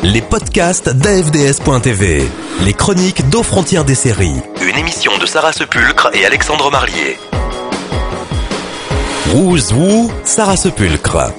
Les podcasts d'AFDS.tv. Les chroniques d'Aux Frontières des séries. Une émission de Sarah Sepulcre et Alexandre Marlier. Who's Who, Sarah Sepulcre.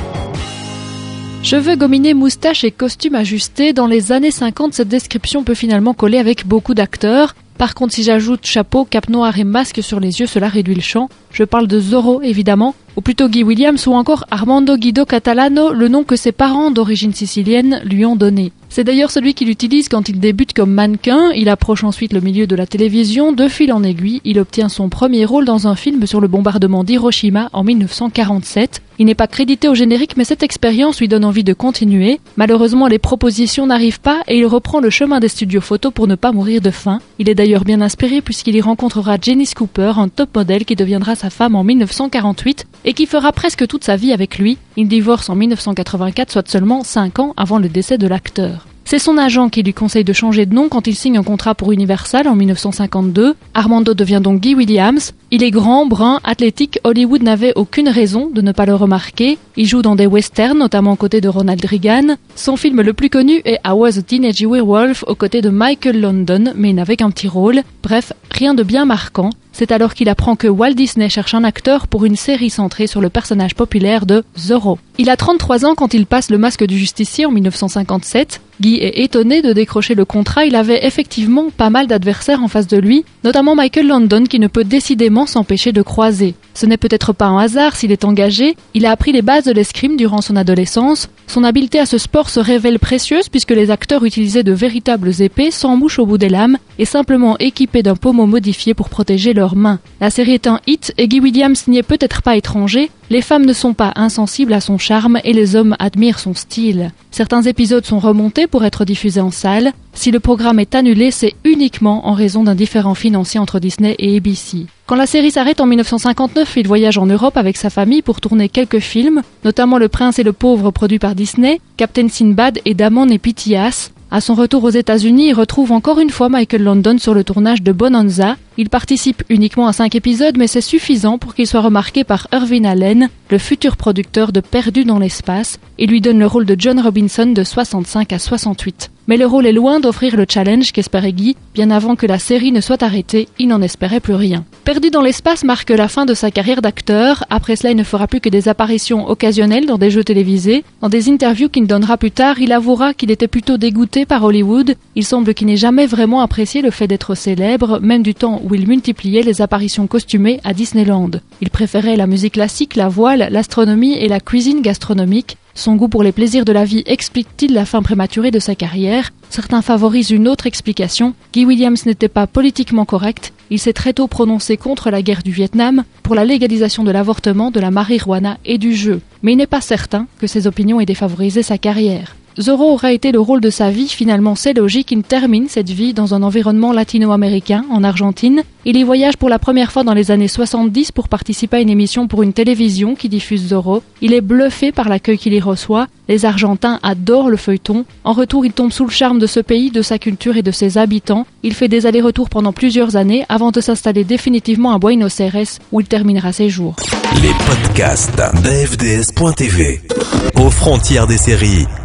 Cheveux gominés, moustaches et costumes ajustés, dans les années 50, cette description peut finalement coller avec beaucoup d'acteurs. Par contre, si j'ajoute chapeau, cape noire et masque sur les yeux, cela réduit le champ. Je parle de Zorro, évidemment, ou plutôt Guy Williams ou encore Armando Guido Catalano, le nom que ses parents d'origine sicilienne lui ont donné. C'est d'ailleurs celui qu'il utilise quand il débute comme mannequin. Il approche ensuite le milieu de la télévision. De fil en aiguille, il obtient son premier rôle dans un film sur le bombardement d'Hiroshima en 1947. Il n'est pas crédité au générique, mais cette expérience lui donne envie de continuer. Malheureusement, les propositions n'arrivent pas et il reprend le chemin des studios photos pour ne pas mourir de faim. Il est d'ailleurs bien inspiré puisqu'il y rencontrera Janice Cooper, un top modèle qui deviendra sa femme en 1948 et qui fera presque toute sa vie avec lui. Il divorce en 1984, soit seulement 5 ans avant le décès de l'acteur. C'est son agent qui lui conseille de changer de nom quand il signe un contrat pour Universal en 1952. Armando devient donc Guy Williams. Il est grand, brun, athlétique. Hollywood n'avait aucune raison de ne pas le remarquer. Il joue dans des westerns, notamment aux côtés de Ronald Reagan. Son film le plus connu est I Was a Teenage Werewolf aux côtés de Michael London, mais il n'avait qu'un petit rôle. Bref, rien de bien marquant. C'est alors qu'il apprend que Walt Disney cherche un acteur pour une série centrée sur le personnage populaire de Zorro. Il a 33 ans quand il passe le masque du justicier en 1957. Guy est étonné de décrocher le contrat, il avait effectivement pas mal d'adversaires en face de lui, notamment Michael London qui ne peut décidément s'empêcher de croiser. Ce n'est peut-être pas un hasard s'il est engagé, il a appris les bases de l'escrime durant son adolescence. Son habileté à ce sport se révèle précieuse puisque les acteurs utilisaient de véritables épées sans mouche au bout des lames et simplement équipés d'un pommeau modifié pour protéger leurs mains. La série est un hit et Guy Williams n'y est peut-être pas étranger. Les femmes ne sont pas insensibles à son charme et les hommes admirent son style. Certains épisodes sont remontés pour être diffusés en salle. Si le programme est annulé, c'est uniquement en raison d'un différend financier entre Disney et ABC. Quand la série s'arrête en 1959, il voyage en Europe avec sa famille pour tourner quelques films, notamment Le Prince et le Pauvre produit par Disney, Captain Sinbad et Damon et Pythias. À son retour aux États-Unis, il retrouve encore une fois Michael London sur le tournage de Bonanza. Il participe uniquement à 5 épisodes, mais c'est suffisant pour qu'il soit remarqué par Irving Allen, le futur producteur de Perdu dans l'espace, et lui donne le rôle de John Robinson de 65 à 68. Mais le rôle est loin d'offrir le challenge qu'espérait Guy. Bien avant que la série ne soit arrêtée, il n'en espérait plus rien. Perdu dans l'espace marque la fin de sa carrière d'acteur. Après cela, il ne fera plus que des apparitions occasionnelles dans des jeux télévisés. Dans des interviews qu'il donnera plus tard, il avouera qu'il était plutôt dégoûté par Hollywood. Il semble qu'il n'ait jamais vraiment apprécié le fait d'être célèbre, même du temps où il multipliait les apparitions costumées à Disneyland. Il préférait la musique classique, la voile, l'astronomie et la cuisine gastronomique. Son goût pour les plaisirs de la vie explique-t-il la fin prématurée de sa carrière? Certains favorisent une autre explication. Guy Williams n'était pas politiquement correct. Il s'est très tôt prononcé contre la guerre du Vietnam, pour la légalisation de l'avortement, de la marijuana et du jeu. Mais il n'est pas certain que ses opinions aient défavorisé sa carrière. Zorro aura été le rôle de sa vie, finalement c'est logique, il termine cette vie dans un environnement latino-américain, en Argentine. Il y voyage pour la première fois dans les années 70 pour participer à une émission pour une télévision qui diffuse Zorro. Il est bluffé par l'accueil qu'il y reçoit. Les Argentins adorent le feuilleton. En retour, il tombe sous le charme de ce pays, de sa culture et de ses habitants. Il fait des allers-retours pendant plusieurs années avant de s'installer définitivement à Buenos Aires où il terminera ses jours. Les podcasts d'AFDS.tv. Aux Frontières des séries.